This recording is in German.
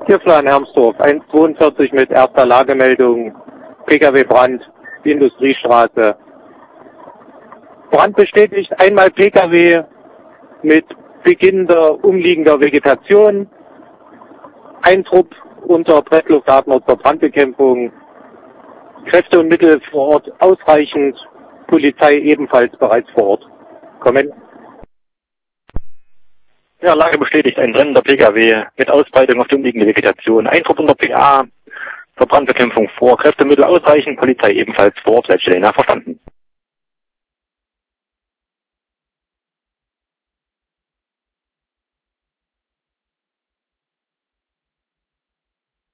Tiefler in Hermsdorf, 142 mit erster Lagemeldung, Pkw-Brand, Industriestraße. Brand bestätigt, einmal Pkw mit beginnender umliegender Vegetation, ein Trupp unter Presslufthatmer zur Brandbekämpfung, Kräfte und Mittel vor Ort ausreichend, Polizei ebenfalls bereits vor Ort. Kommen. Ja, Lage bestätigt, ein brennender Pkw mit Ausbreitung auf die umliegende Vegetation, ein Trupp unter PA zur Brandbekämpfung vor, Kräftemittel ausreichend, Polizei ebenfalls vor Ort, Leitstelle verstanden.